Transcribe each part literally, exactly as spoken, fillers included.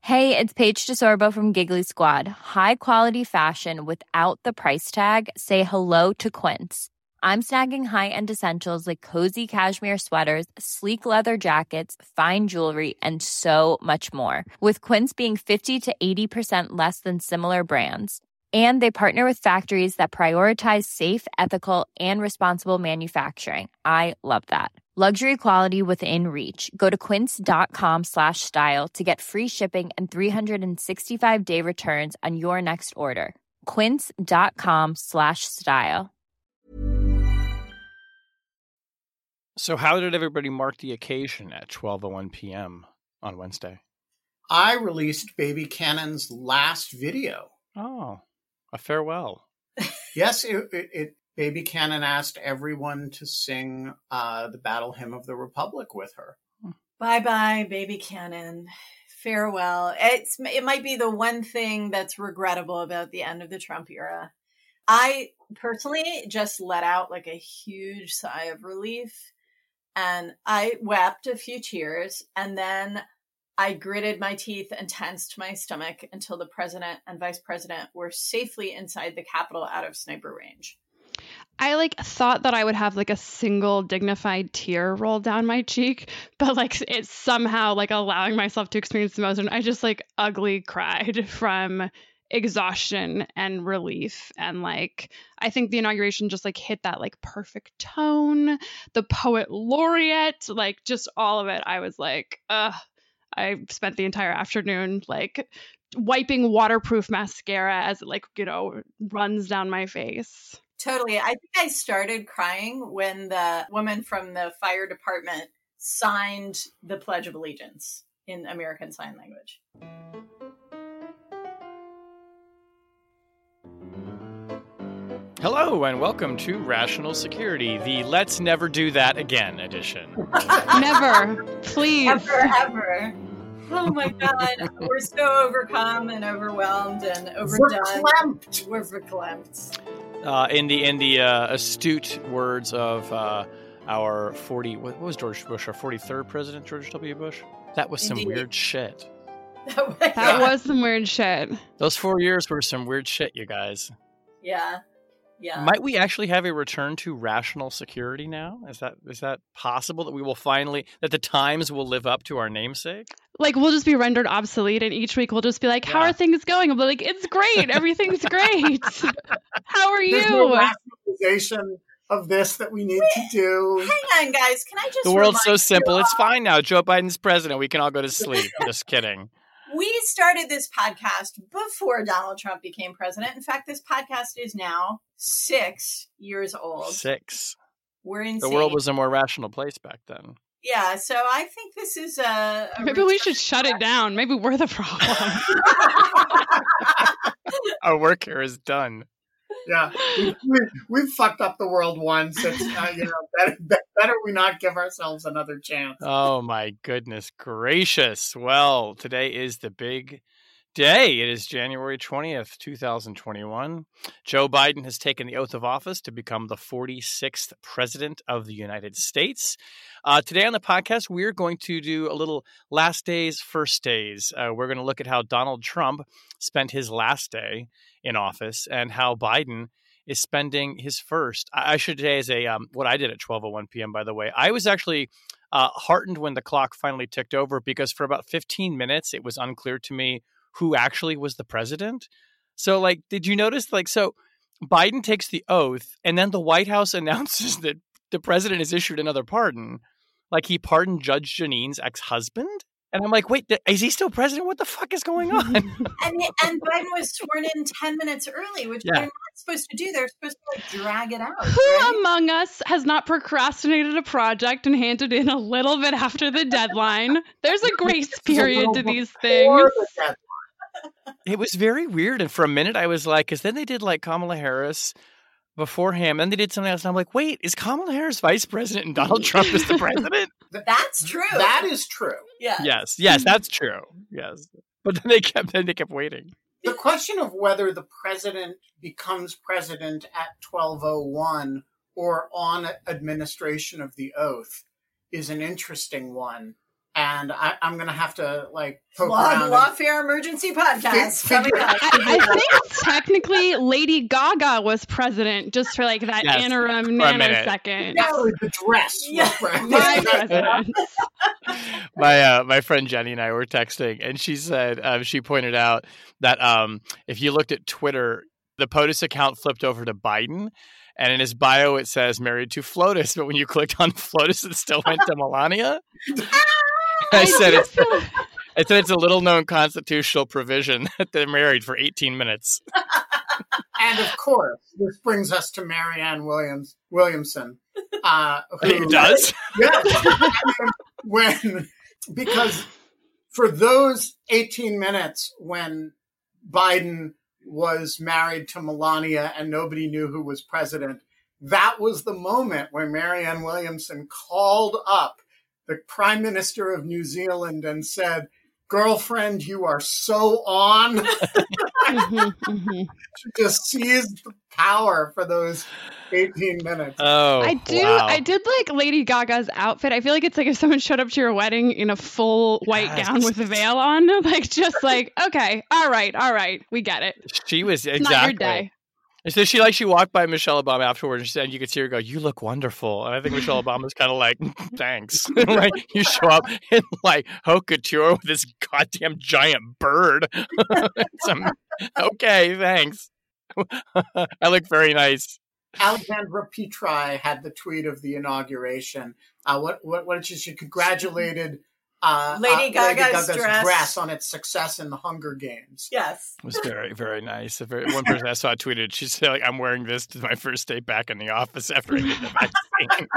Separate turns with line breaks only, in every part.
Hey, it's Paige DeSorbo from Giggly Squad. High quality fashion without the price tag. Say hello to Quince. I'm snagging high-end essentials like cozy cashmere sweaters, sleek leather jackets, fine jewelry, and so much more. With Quince being fifty to eighty percent less than similar brands. And they partner with factories that prioritize safe, ethical, and responsible manufacturing. I love that. Luxury quality within reach. Go to quince.com slash style to get free shipping and three sixty-five day returns on your next order. Quince.com slash style.
So how did everybody mark the occasion at twelve oh one p.m. on Wednesday?
I released Baby Cannon's last video.
Oh, a farewell.
Yes, it, it, it Baby Cannon asked everyone to sing uh, the Battle Hymn of the Republic with her.
Bye-bye, Baby Cannon. Farewell. It's It might be the one thing that's regrettable about the end of the Trump era. I personally just let out like a huge sigh of relief, and I wept a few tears, and then I gritted my teeth and tensed my stomach until the president and vice president were safely inside the Capitol out of sniper range.
I like thought that I would have like a single dignified tear roll down my cheek, but like it's somehow like allowing myself to experience the emotion. I just like ugly cried from exhaustion and relief. And like, I think the inauguration just like hit that like perfect tone, the poet laureate, like just all of it. I was like, ugh. I spent the entire afternoon like wiping waterproof mascara as it like, you know, runs down my face.
Totally. I think I started crying when the woman from the fire department signed the Pledge of Allegiance in American Sign Language.
Hello and welcome to Rational Security, the Let's Never Do That Again edition.
Never. Please.
Ever, ever. Oh my God. We're so overcome and overwhelmed and overdone.
Verklempt.
We're verklempt.
Uh, in the in the uh, astute words of uh, our forty, what was George Bush, our forty-third president, George W. Bush? That was some
Indeed.
weird shit.
That was some weird shit.
Those four years were some weird shit, you guys.
Yeah. Yeah.
Might we actually have a return to rational security now? Is that is that possible that we will finally, that the Times will live up to our namesake?
Like, we'll just be rendered obsolete, and each week we'll just be like, how
Yeah.
are things going? We'll be like, it's great. Everything's great. How are
There's
you?
no rationalization of this that we need to do.
Hang on, guys. Can I just
The world's so
remind
simple.
you
It's
all-
fine now. Joe Biden's president. We can all go to sleep. Just kidding.
We started this podcast before Donald Trump became president. In fact, this podcast is now six years old.
Six.
We're insane.
The world was a more rational place back then.
Yeah, so I think this is a... a
Maybe we should shut it down. Maybe we're the problem.
Our work here is done.
Yeah, we, we, we've fucked up the world once. It's uh, you know better, better we not give ourselves another chance.
Oh my goodness gracious. Well, today is the big day. It is January twentieth, twenty twenty-one. Joe Biden has taken the oath of office to become the forty-sixth president of the United States. Uh, today on the podcast, we're going to do a little last days, first days. Uh, we're going to look at how Donald Trump spent his last day in office and how Biden is spending his first. I, I should say as a um, what I did at twelve oh one p.m., by the way. I was actually uh, heartened when the clock finally ticked over because for about fifteen minutes, it was unclear to me who actually was the president. So, like, did you notice, like, so Biden takes the oath and then the White House announces that the president has issued another pardon. Like, he pardoned Judge Janine's ex-husband? And I'm like, wait, th- is he still president? What the fuck is going on?
And, and Biden was sworn in ten minutes early, which
Yeah.
they're not supposed to do. They're supposed to, like, drag it out.
Who
right?
among us has not procrastinated a project and handed in a little bit after the deadline? There's a grace period to these things.
Before the deadline.
It was very weird. And for a minute, I was like, because then they did like Kamala Harris before him. And they did something else. And I'm like, wait, is Kamala Harris vice president and Donald Trump is the president?
That's true.
That is true.
Yeah.
Yes. Yes, that's true. Yes. But then they kept, then they kept waiting.
The question of whether the president becomes president at twelve oh one or on administration of the oath is an interesting one. And I, I'm going to have to like poke
Law,
around.
Lawfare Emergency Podcast.
Figure,
coming up.
I, I think technically Lady Gaga was president just for like that
Yes,
interim
for a minute.
nanosecond.
Actually, the dress. was
Yeah.
president.
My president.
my uh, my friend Jenny and I were texting, and she said um, she pointed out that um, if you looked at Twitter, the POTUS account flipped over to Biden, and in his bio it says married to FLOTUS, but when you clicked on FLOTUS, it still went to Melania. I said it's I said it's a little known constitutional provision that they're married for eighteen minutes.
And of course, this brings us to Marianne Williams Williamson. Uh, who,
It does?
Yeah. When, because for those eighteen minutes when Biden was married to Melania and nobody knew who was president, that was the moment when Marianne Williamson called up the Prime Minister of New Zealand and said, "Girlfriend, you are so on."
Mm-hmm, mm-hmm.
She just seized the power for those eighteen minutes.
Oh,
I do.
wow.
I did like Lady Gaga's outfit. I feel like it's like if someone showed up to your wedding in a full white
Yes.
gown with a veil on, like just like, okay, all right, all right, we get it.
She was
It's
exactly.
not your day.
And so she like she walked by Michelle Obama afterwards, and she said, you could see her go, "You look wonderful." And I think Michelle Obama's kind of like, "Thanks." Like you show up in like haute couture with this goddamn giant bird. Some, okay, thanks. I look very nice.
Alexandra Petri had the tweet of the inauguration. Uh, what, what, what did she, she congratulated uh,
Lady
uh,
Gaga's dress.
dress on its success in the Hunger Games.
Yes.
It was very, very nice. A very, one person I saw tweeted, she said, like, "I'm wearing this to my first day back in the office after I get the vaccine."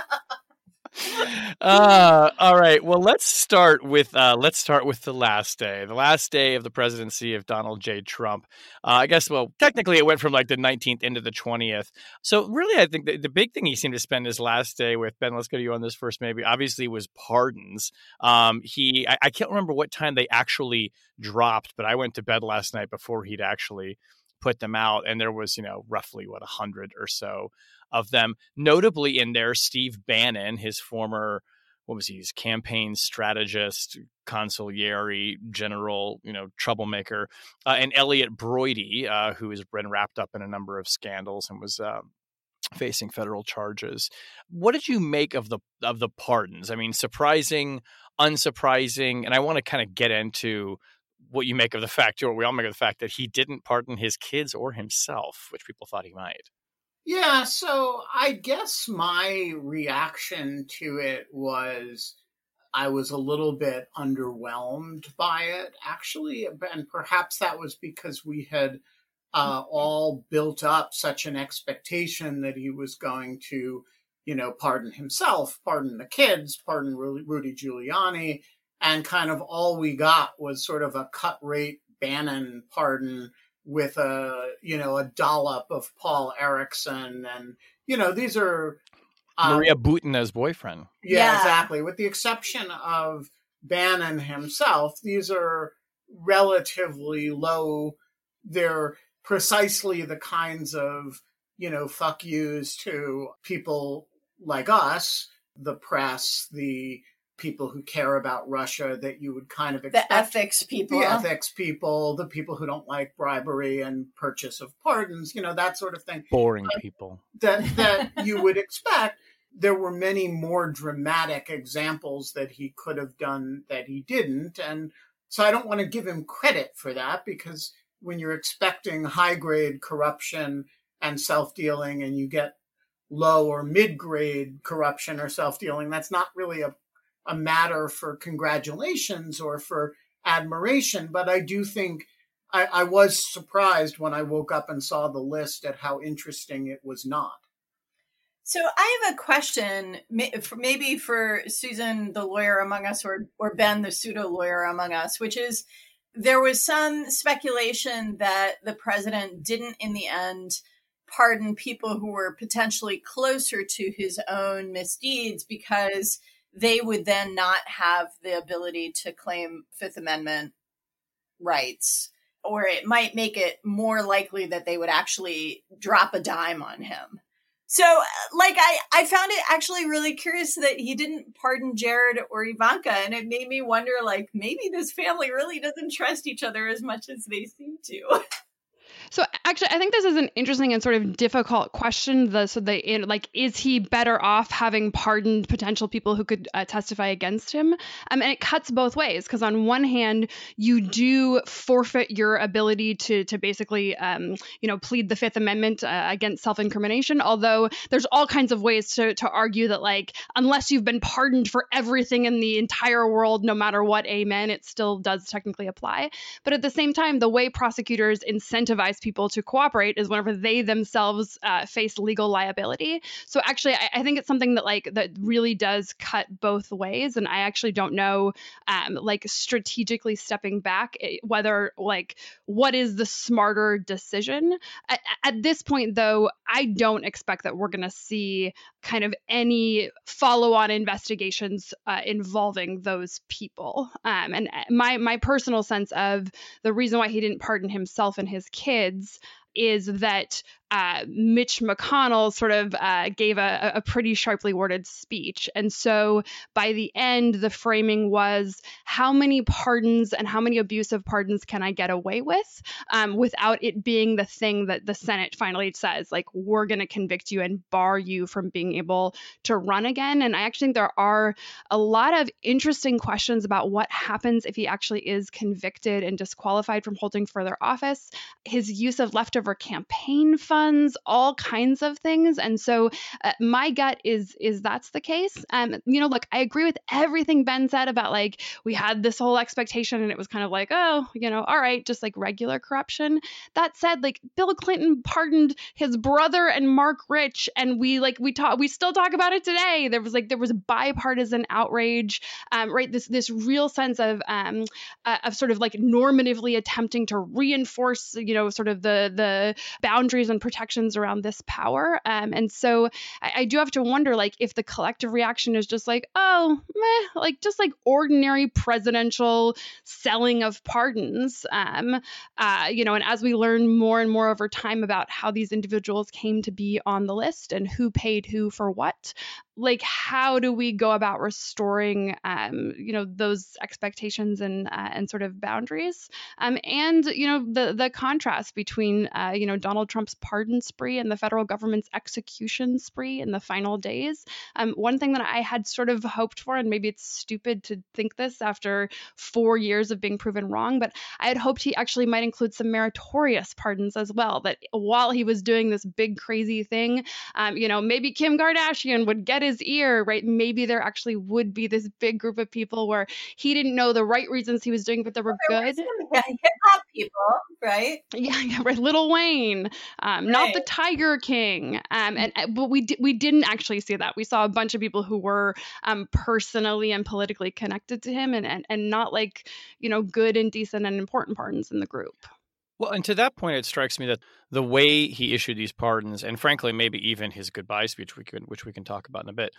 uh, all right. Well, let's start with uh, let's start with the last day, the last day of the presidency of Donald J. Trump. Uh, I guess, well, technically it went from like the nineteenth into the twentieth. So really, I think the, the big thing he seemed to spend his last day with, Ben, let's go to you on this first, maybe, obviously was pardons. Um, he, I, I can't remember what time they actually dropped, but I went to bed last night before he'd actually put them out. And there was, you know, roughly what, a hundred or so of them. Notably in there, Steve Bannon, his former, what was he, his campaign strategist, consigliere, general, you know, troublemaker, uh, and Elliot Broidy, uh, who has been wrapped up in a number of scandals and was uh, facing federal charges. What did you make of the of the pardons? I mean, surprising, unsurprising, and I want to kind of get into what you make of the fact, or what we all make of the fact that he didn't pardon his kids or himself, which people thought he might.
Yeah, so I guess my reaction to it was I was a little bit underwhelmed by it, actually. And perhaps that was because we had uh, all built up such an expectation that he was going to, you know, pardon himself, pardon the kids, pardon Rudy Giuliani. And kind of all we got was sort of a cut rate Bannon pardon with a, you know, a dollop of Paul Erickson. And, you know, these are... Um,
Maria Butina's boyfriend.
Yeah,
Yeah.
exactly. With the exception of Bannon himself, these are relatively low. They're precisely the kinds of, you know, fuck yous to people like us, the press, the people who care about Russia, that you would kind of expect.
The ethics people.
The ethics people, the people who don't like bribery and purchase of pardons, you know, that sort of thing.
Boring people.
That that you would expect. There were many more dramatic examples that he could have done that he didn't. And so I don't want to give him credit for that, because when you're expecting high-grade corruption and self-dealing and you get low or mid-grade corruption or self-dealing, that's not really a a matter for congratulations or for admiration. But I do think I, I was surprised when I woke up and saw the list at how interesting it was not.
So I have a question, maybe for Susan, the lawyer among us, or, or Ben, the pseudo lawyer among us, which is there was some speculation that the president didn't in the end pardon people who were potentially closer to his own misdeeds because they would then not have the ability to claim Fifth Amendment rights, or it might make it more likely that they would actually drop a dime on him. So, like, I, I found it actually really curious that he didn't pardon Jared or Ivanka. And it made me wonder, like, maybe this family really doesn't trust each other as much as they seem to.
So actually, I think this is an interesting and sort of difficult question. The, so the in, like, is he better off having pardoned potential people who could uh, testify against him? Um, and it cuts both ways, because on one hand, you do forfeit your ability to to basically, um, you know, plead the Fifth Amendment uh, against self-incrimination. Although there's all kinds of ways to to argue that, like, unless you've been pardoned for everything in the entire world, no matter what, amen, it still does technically apply. But at the same time, the way prosecutors incentivize people to cooperate is whenever they themselves uh, face legal liability. So actually, I, I think it's something that like that really does cut both ways. And I actually don't know, um, like strategically stepping back, whether like what is the smarter decision. At, at this point, though, I don't expect that we're going to see kind of any follow-on investigations uh, involving those people. Um, and my my personal sense of the reason why he didn't pardon himself and his kids is that uh, Mitch McConnell sort of uh, gave a, a pretty sharply worded speech. And so by the end, the framing was, how many pardons and how many abusive pardons can I get away with um, without it being the thing that the Senate finally says, like, we're going to convict you and bar you from being able to run again. And I actually think there are a lot of interesting questions about what happens if he actually is convicted and disqualified from holding further office, his use of leftover campaign funds, all kinds of things. And so uh, my gut is is that's the case. Um, you know, look, I agree with everything Ben said about, like, we had this whole expectation and it was kind of like, oh, you know, all right, just like regular corruption. That said, like, Bill Clinton pardoned his brother and Mark Rich, and we like we talk we still talk about it today. There was like there was bipartisan outrage, um, right? This this real sense of um uh, of sort of like normatively attempting to reinforce, you know, sort of the the boundaries and protections around this power. Um, and so I, I do have to wonder, like, if the collective reaction is just like, oh, meh, like just like ordinary presidential selling of pardons. Um, uh, you know, and as we learn more and more over time about how these individuals came to be on the list and who paid who for what, like, how do we go about restoring, um, you know, those expectations and uh, and sort of boundaries, um, and you know, the the contrast between, uh, you know, Donald Trump's pardon spree and the federal government's execution spree in the final days. Um, one thing that I had sort of hoped for, and maybe it's stupid to think this after four years of being proven wrong, but I had hoped he actually might include some meritorious pardons as well. That while he was doing this big crazy thing, um, you know, maybe Kim Kardashian would get his ear, right? Maybe there actually would be this big group of people where he didn't know the right reasons he was doing, but they were
well,
good.
Some, yeah, hip hop people, right?
Yeah, yeah, right. Lil Wayne, um, right. Not the Tiger King, um, and but we di- we didn't actually see that. We saw a bunch of people who were um, personally and politically connected to him, and, and and not like, you know, good and decent and important pardons in the group.
Well, and to that point, it strikes me that the way he issued these pardons, and frankly, maybe even his goodbye speech, we can, which we can talk about in a bit,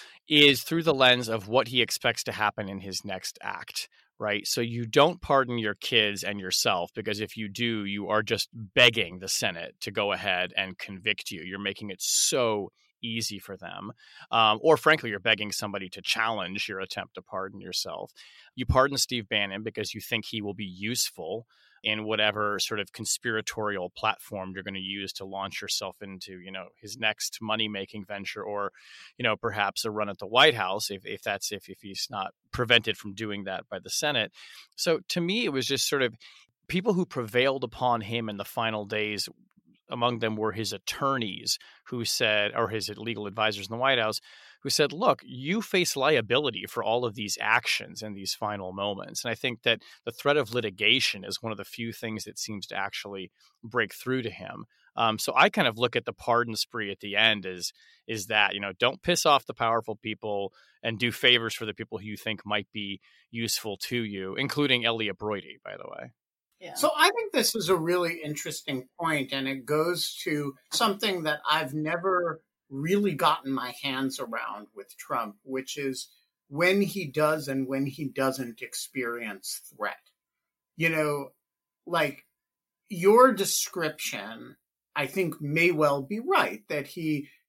is through the lens of what he expects to happen in his next act, right? So you don't pardon your kids and yourself, because if you do, you are just begging the Senate to go ahead and convict you. You're making it so easy for them. Um, or frankly, you're begging somebody to challenge your attempt to pardon yourself. You pardon Steve Bannon because you think he will be useful in whatever sort of conspiratorial platform you're going to use to launch yourself into, you know, his next money-making venture, or, you know, perhaps a run at the White House, if, if that's if, if he's not prevented from doing that by the Senate. So to me, it was just sort of people who prevailed upon him in the final days. Among them were his attorneys who said, or his legal advisors in the White House, who said, look, you face liability for all of these actions in these final moments. And I think that the threat of litigation is one of the few things that seems to actually break through to him. Um, so I kind of look at the pardon spree at the end as is that, you know, don't piss off the powerful people and do favors for the people who you think might be useful to you, including Elliot Broidy, by the way.
Yeah. So I think this is a really interesting point, and it goes to something that I've never really gotten my hands around with Trump, which is when he does and when he doesn't experience threat. You know, like your description, I think may well be right, that he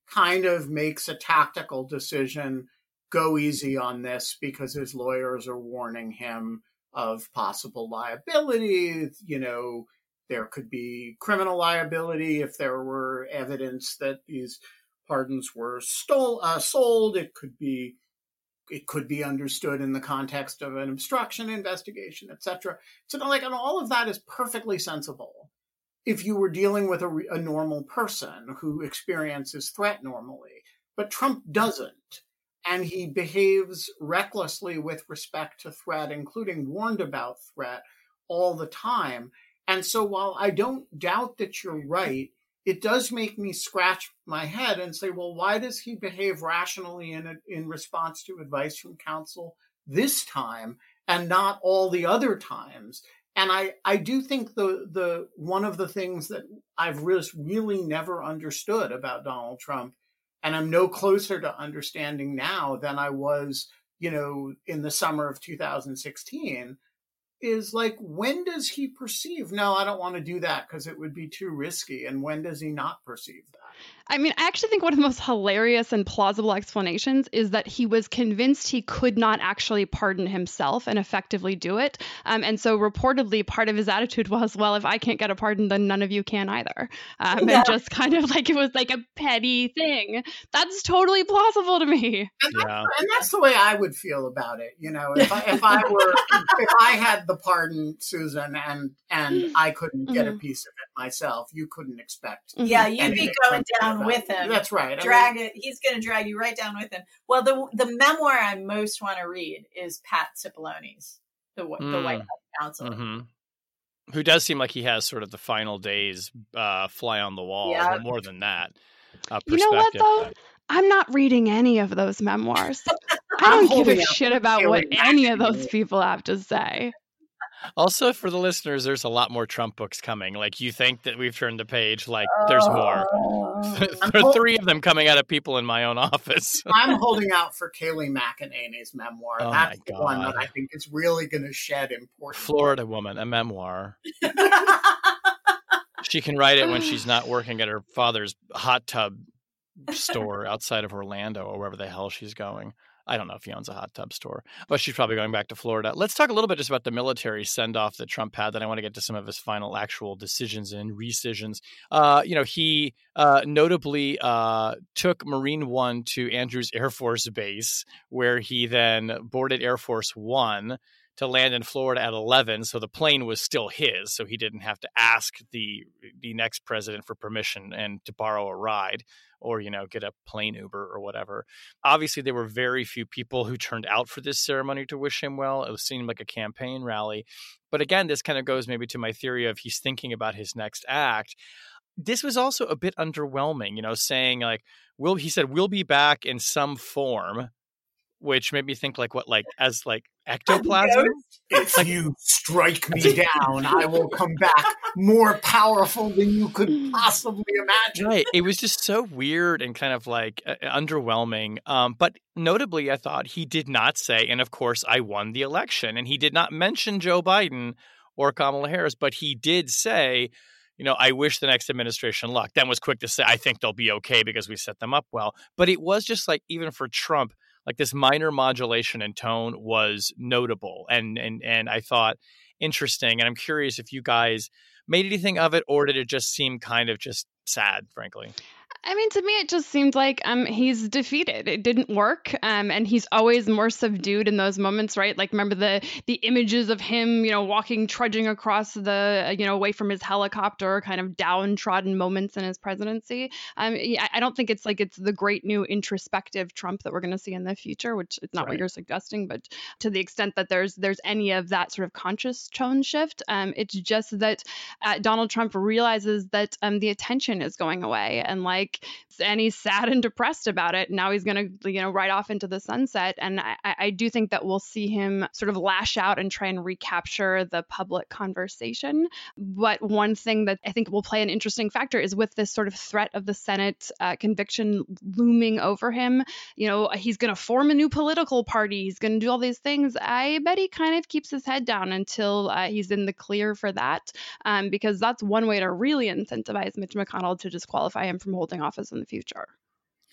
kind of makes a tactical decision, go easy on this because his lawyers are warning him of possible liability. You know, there could be criminal liability if there were evidence that these pardons were stole, uh, sold. It could be It could be understood in the context of an obstruction investigation, et cetera. So, like, and all of that is perfectly sensible if you were dealing with a, a normal person who experiences threat normally. But Trump doesn't, and he behaves recklessly with respect to threat, including warned about threat all the time. And so, while I don't doubt that you're right, it does make me scratch my head and say, well, why does he behave rationally in in response to advice from counsel this time and not all the other times? And I, I do think the the one of the things that I've really, really never understood about Donald Trump, and I'm no closer to understanding now than I was, you know, in the summer of two thousand sixteen, is like, when does he perceive, no, I don't want to do that because it would be too risky? And when does he not perceive that?
I mean, I actually think one of the most hilarious and plausible explanations is that he was convinced he could not actually pardon himself and effectively do it. Um, and so reportedly, part of his attitude was, well, if I can't get a pardon, then none of you can either. Um,
Yeah.
And just kind of like it was like a petty thing. That's totally plausible to me.
And,
Yeah.
that's, and that's the way I would feel about it. You know, if I, if I were, if I had the pardon, Susan, and and I couldn't get a
Mhm.
piece of it myself, you couldn't expect.
Yeah, you'd be
anything
going
from
down
that.
with him.
That's right. I
Drag
mean,
it. He's going to drag you right down with him. Well, the the memoir I most want to read is Pat Cipollone's, the the
Mm.
White House counsel.
hmm Who does seem like he has sort of the final days uh, fly on the wall,
Yeah.
or more than that. Uh,
You know what,
perspective.
though? I'm not reading any of those memoirs. I
I'm
don't give
holding
a
out
shit about
Haley
what any of
Maxey.
those people have to say.
Also, for the listeners, there's a lot more Trump books coming. Like, you think that we've turned the page, like there's more.
Oh.
There
I'm
are
hol-
three of them coming out of people in my own office.
I'm holding out for Kayleigh McEnany's memoir.
Oh
That's
my
the one that
God.
I think is really going to shed important.
Florida Woman, a memoir. She can write it when she's not working at her father's hot tub store outside of Orlando or wherever the hell she's going. I don't know if he owns a hot tub store, but she's probably going back to Florida. Let's talk a little bit just about the military send-off that Trump had. Then I want to get to some of his final actual decisions and rescissions. Uh, you know, he uh, notably uh, took Marine One to Andrews Air Force Base, where he then boarded Air Force One to land in Florida at eleven. So the plane was still his. So he didn't have to ask the the next president for permission and to borrow a ride or, you know, get a plane Uber or whatever. Obviously, there were very few people who turned out for this ceremony to wish him well. It seemed like a campaign rally. But again, this kind of goes maybe to my theory of he's thinking about his next act. This was also a bit underwhelming, you know, saying like, "We'll," he said, "we'll be back in some form," which made me think like what, like as like ectoplasm?
If you strike me down, I will come back more powerful than you could possibly imagine.
Right. It was just so weird and kind of like uh, underwhelming. Um, but notably, I thought he did not say, and of course, I won the election. And he did not mention Joe Biden or Kamala Harris, but he did say, you know, I wish the next administration luck. Then was quick to say, I think they'll be okay because we set them up well. But it was just like, even for Trump, like this minor modulation in tone was notable and and and I thought interesting. And I'm curious if you guys made anything of it, or did it just seem kind of just sad, frankly?
I mean, to me, it just seemed like um, he's defeated. It didn't work. Um, and he's always more subdued in those moments, right? Like, remember the the images of him, you know, walking, trudging across the, you know, away from his helicopter, kind of downtrodden moments in his presidency. Um, I, I don't think it's like it's the great new introspective Trump that we're going to see in the future, which is not
Right.
what you're suggesting. But to the extent that there's there's any of that sort of conscious tone shift, um, it's just that uh, Donald Trump realizes that um, the attention is going away, and like, and he's sad and depressed about it. Now he's going to, you know, ride off into the sunset. And I, I do think that we'll see him sort of lash out and try and recapture the public conversation. But one thing that I think will play an interesting factor is with this sort of threat of the Senate uh, conviction looming over him. You know, he's going to form a new political party. He's going to do all these things. I bet he kind of keeps his head down until uh, he's in the clear for that, um, because that's one way to really incentivize Mitch McConnell to disqualify him from holding office in the future.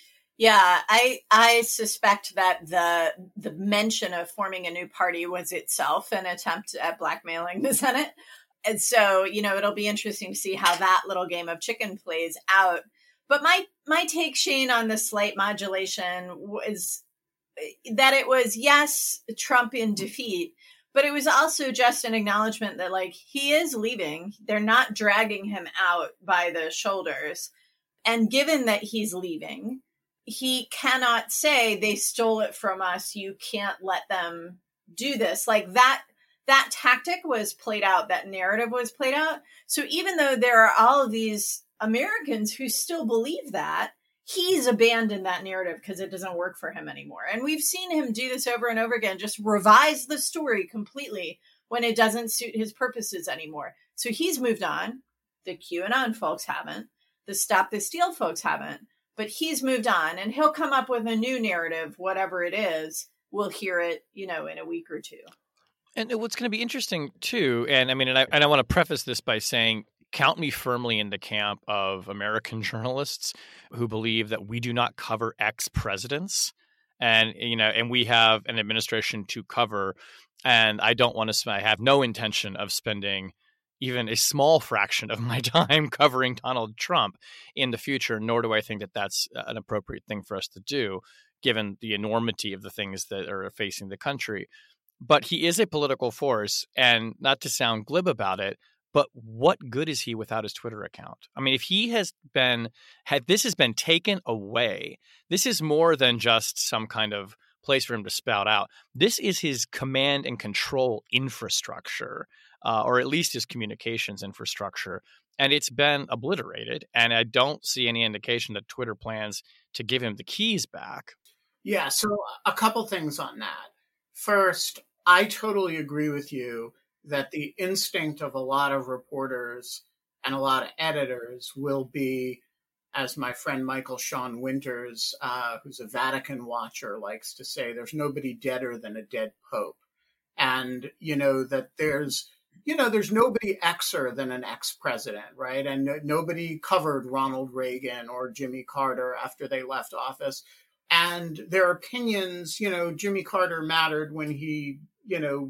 Yeah, I I suspect that the the mention of forming a new party was itself an attempt at blackmailing the Senate. And so, you know, it'll be interesting to see how that little game of chicken plays out. But my my take, Shane, on the slight modulation was that it was, yes, Trump in defeat, but it was also just an acknowledgement that, like, he is leaving. They're not dragging him out by the shoulders. And given that he's leaving, he cannot say they stole it from us. You can't let them do this. Like that, that tactic was played out. That narrative was played out. So even though there are all of these Americans who still believe that, he's abandoned that narrative because it doesn't work for him anymore. And we've seen him do this over and over again, just revise the story completely when it doesn't suit his purposes anymore. So he's moved on. The QAnon folks haven't. The Stop the Steal folks haven't. But he's moved on, and he'll come up with a new narrative, whatever it is. We'll hear it, you know, in a week or two.
And what's going to be interesting too, and I mean, and I, and I want to preface this by saying, count me firmly in the camp of American journalists who believe that we do not cover ex-presidents, and you know, and we have an administration to cover, and I don't want to. I have no intention of spending even a small fraction of my time covering Donald Trump in the future, nor do I think that that's an appropriate thing for us to do, given the enormity of the things that are facing the country. But he is a political force, and not to sound glib about it, but what good is he without his Twitter account? I mean, if he has been, had this has been taken away, this is more than just some kind of place for him to spout out. This is his command and control infrastructure, uh, or at least his communications infrastructure. And it's been obliterated. And I don't see any indication that Twitter plans to give him the keys back.
Yeah, so a couple things on that. First, I totally agree with you that the instinct of a lot of reporters and a lot of editors will be, as my friend Michael Sean Winters, uh, who's a Vatican watcher, likes to say, there's nobody deader than a dead pope. And, you know, that there's, you know, there's nobody Xer than an ex-president, right? And no, nobody covered Ronald Reagan or Jimmy Carter after they left office. And their opinions, you know, Jimmy Carter mattered when he, you know,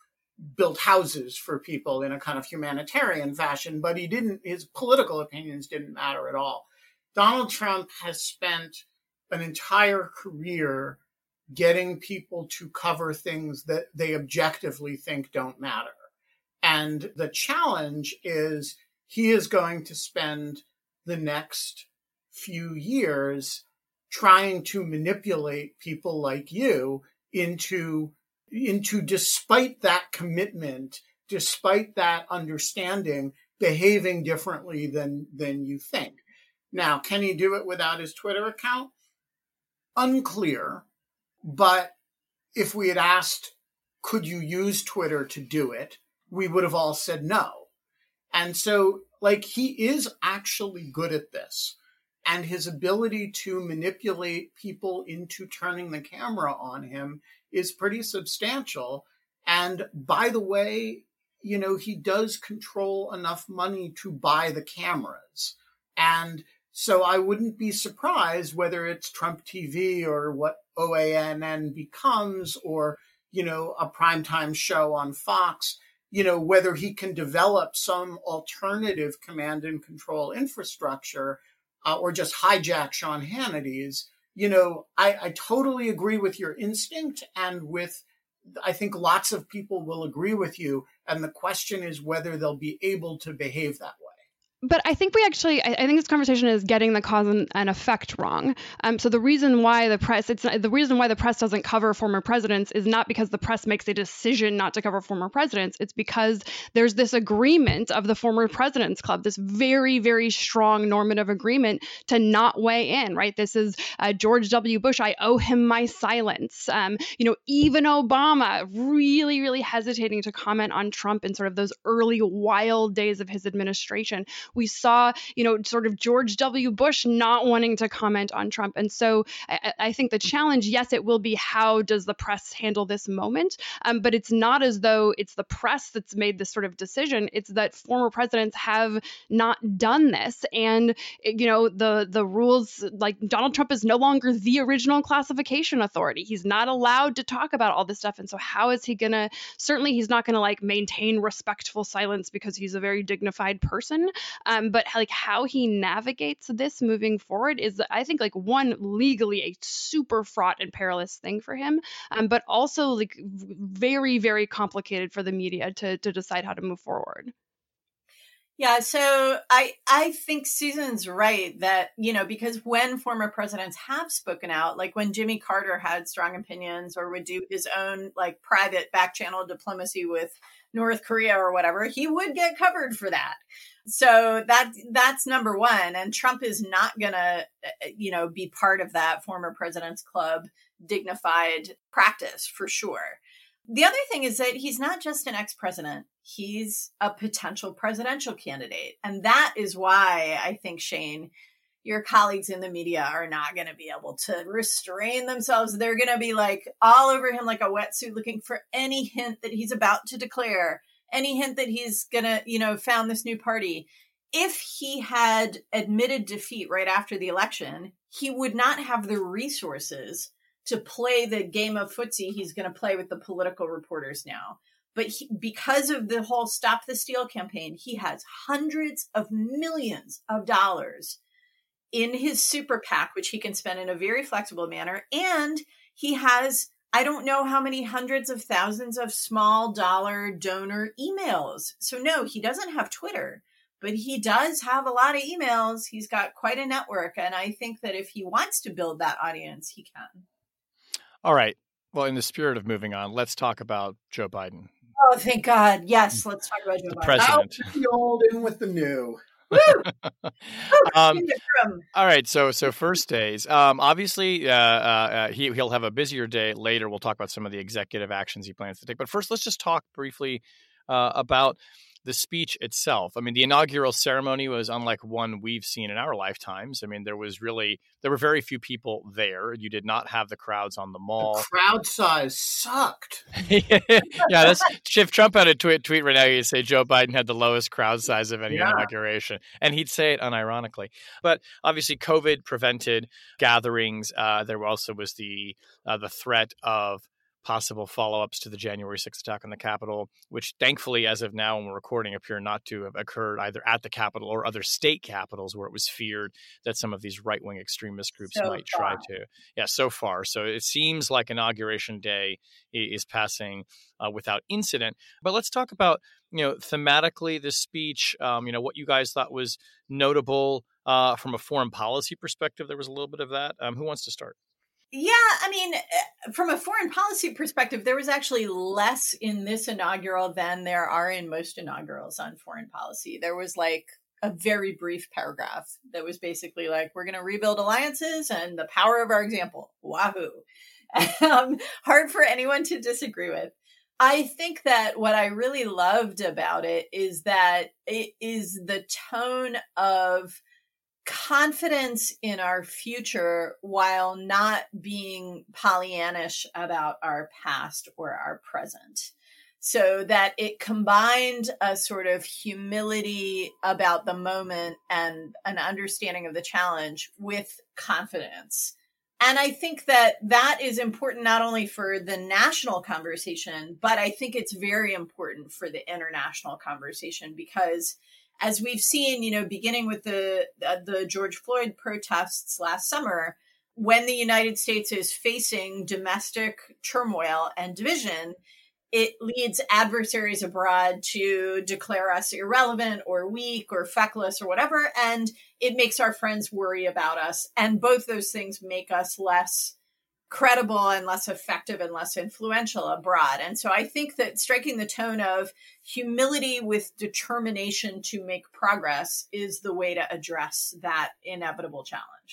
built houses for people in a kind of humanitarian fashion, but he didn't, his political opinions didn't matter at all. Donald Trump has spent an entire career getting people to cover things that they objectively think don't matter. And the challenge is he is going to spend the next few years trying to manipulate people like you into, into, despite that commitment, despite that understanding, behaving differently than, than you think. Now, can he do it without his Twitter account? Unclear. But if we had asked, could you use Twitter to do it? We would have all said no. And so, like, he is actually good at this. And his ability to manipulate people into turning the camera on him is pretty substantial. And by the way, you know, he does control enough money to buy the cameras. And so I wouldn't be surprised whether it's Trump T V or what O A N N becomes, or, you know, a primetime show on Fox, you know, whether he can develop some alternative command and control infrastructure uh, or just hijack Sean Hannity's. You know, I, I totally agree with your instinct, and with, I think lots of people will agree with you. And the question is whether they'll be able to behave that way.
But I think we actually, I, I think this conversation is getting the cause and, and effect wrong. Um, so the reason why the press, it's not, the reason why the press doesn't cover former presidents is not because the press makes a decision not to cover former presidents. It's because there's this agreement of the Former Presidents Club, this very, very strong normative agreement to not weigh in, right? This is uh, George W. Bush. I owe him my silence. Um, you know, even Obama really, really hesitating to comment on Trump in sort of those early wild days of his administration. We saw, you know, sort of George W. Bush not wanting to comment on Trump. And so I, I think the challenge, yes, it will be how does the press handle this moment? Um, but it's not as though it's the press that's made this sort of decision. It's that former presidents have not done this. And, you know, the the rules, like Donald Trump is no longer the original classification authority. He's not allowed to talk about all this stuff. And so how is he going to, certainly he's not going to like maintain respectful silence because he's a very dignified person. Um, but like how he navigates this moving forward is, I think, like one, legally a super fraught and perilous thing for him, um, but also like very, very complicated for the media to to decide how to move forward.
Yeah, so I I think Susan's right that, you know, because when former presidents have spoken out, like when Jimmy Carter had strong opinions or would do his own like private back channel diplomacy with North Korea or whatever, he would get covered for that. So that that's number one. And Trump is not going to, you know, be part of that former president's club dignified practice for sure. The other thing is that he's not just an ex-president. He's a potential presidential candidate. And that is why I think, Shane, your colleagues in the media are not going to be able to restrain themselves. They're going to be like all over him like a wetsuit looking for any hint that he's about to declare, any hint that he's going to, you know, found this new party. If he had admitted defeat right after the election, he would not have the resources to play the game of footsie he's going to play with the political reporters now. But he, because of the whole Stop the Steal campaign, he has hundreds of millions of dollars in his super PAC, which he can spend in a very flexible manner. And he has, I don't know how many hundreds of thousands of small dollar donor emails. So no, he doesn't have Twitter, but he does have a lot of emails. He's got quite a network. And I think that if he wants to build that audience, he can.
All right. Well, in the spirit of moving on, let's talk about Joe Biden.
Oh, thank God. Yes, let's talk about Joe
the
Biden.
President.
Out with the old, in with the new.
um, all right. So, so first days. Um, obviously, uh, uh, he he'll have a busier day later. We'll talk about some of the executive actions he plans to take. But first, let's just talk briefly uh, about the speech itself. I mean, the inaugural ceremony was unlike one we've seen in our lifetimes. I mean, there was really, there were very few people there. You did not have the crowds on the mall.
The crowd size sucked.
yeah, that's, if Trump had a tweet, tweet right now, he'd say Joe Biden had the lowest crowd size of any yeah. inauguration. And he'd say it unironically. But obviously, COVID prevented gatherings. Uh, there also was the uh, the threat of possible follow-ups to the January sixth attack on the Capitol, which thankfully, as of now, when we're recording, appear not to have occurred either at the Capitol or other state capitals where it was feared that some of these right-wing extremist groups
so
might
far.
try to. Yeah, so far. So it seems like Inauguration Day is passing uh, without incident. But let's talk about, you know, thematically the speech, um, you know, what you guys thought was notable uh, from a foreign policy perspective. There was a little bit of that. Um, who wants to start?
Yeah, I mean, from a foreign policy perspective, there was actually less in this inaugural than there are in most inaugurals on foreign policy. There was like a very brief paragraph that was basically like, we're going to rebuild alliances and the power of our example. Wahoo. Um, hard for anyone to disagree with. I think that what I really loved about it is that it is the tone of confidence in our future while not being Pollyannish about our past or our present. So that it combined a sort of humility about the moment and an understanding of the challenge with confidence. And I think that that is important not only for the national conversation, but I think it's very important for the international conversation because as we've seen, you know, beginning with the uh, the George Floyd protests last summer, when the United States is facing domestic turmoil and division, it leads adversaries abroad to declare us irrelevant or weak or feckless or whatever, and it makes our friends worry about us. And both those things make us less credible and less effective and less influential abroad. And so I think that striking the tone of humility with determination to make progress is the way to address that inevitable challenge.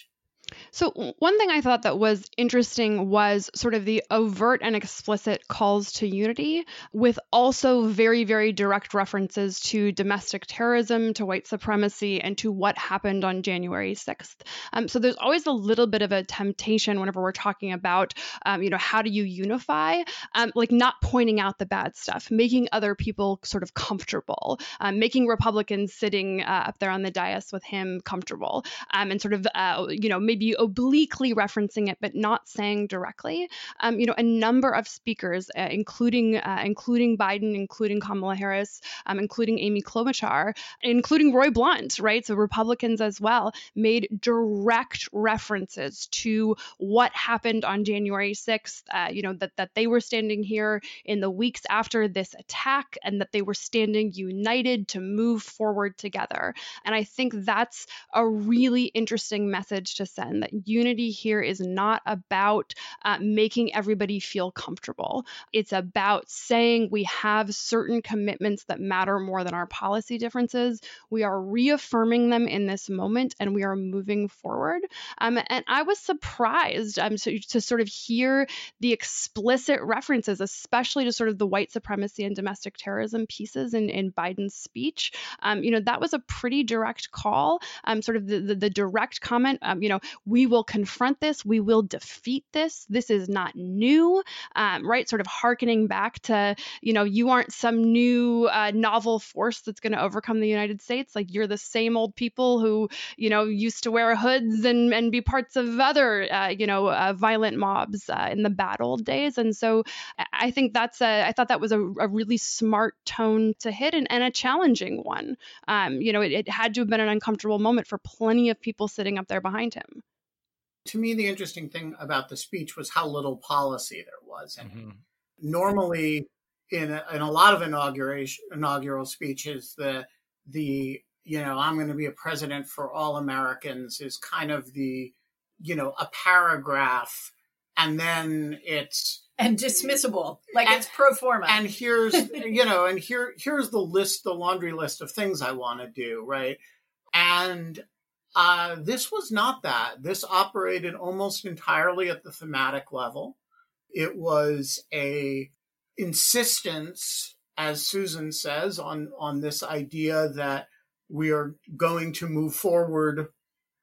So one thing I thought that was interesting was sort of the overt and explicit calls to unity, with also very, very direct references to domestic terrorism, to white supremacy, and to what happened on January sixth. Um, so there's always a little bit of a temptation whenever we're talking about, um, you know, how do you unify, um, like not pointing out the bad stuff, making other people sort of comfortable, um, making Republicans sitting uh, up there on the dais with him comfortable, um, and sort of, uh, you know, maybe obliquely referencing it, but not saying directly. Um, you know, a number of speakers, uh, including uh, including Biden, including Kamala Harris, um, including Amy Klobuchar, including Roy Blunt, right? So Republicans as well, made direct references to what happened on January sixth. Uh, you know, that that they were standing here in the weeks after this attack, and that they were standing united to move forward together. And I think that's a really interesting message to send. That unity here is not about uh, making everybody feel comfortable. It's about saying we have certain commitments that matter more than our policy differences. We are reaffirming them in this moment, and we are moving forward. Um, and I was surprised um, to, to sort of hear the explicit references, especially to sort of the white supremacy and domestic terrorism pieces in, in Biden's speech. Um, you know, that was a pretty direct call, um, sort of the, the, the direct comment, um, you know, we will confront this. We will defeat this. This is not new, um, right? Sort of hearkening back to, you know, you aren't some new uh, novel force that's going to overcome the United States. Like you're the same old people who, you know, used to wear hoods and, and be parts of other, uh, you know, uh, violent mobs uh, in the bad old days. And so I think that's a, I thought that was a, a really smart tone to hit, and, and a challenging one. Um, you know, it, it had to have been an uncomfortable moment for plenty of people sitting up there behind him.
To me, the interesting thing about the speech was how little policy there was in
Mm-hmm.
it. Normally, in a, in a lot of inauguration inaugural speeches, the the you know I'm going to be a president for all Americans is kind of the you know a paragraph, and then it's
and dismissible, like
and,
it's pro forma.
And here's you know and here here's the list, the laundry list of things I want to do, right? And Uh, this was not that. This operated almost entirely at the thematic level. It was a insistence, as Susan says, on, on this idea that we are going to move forward.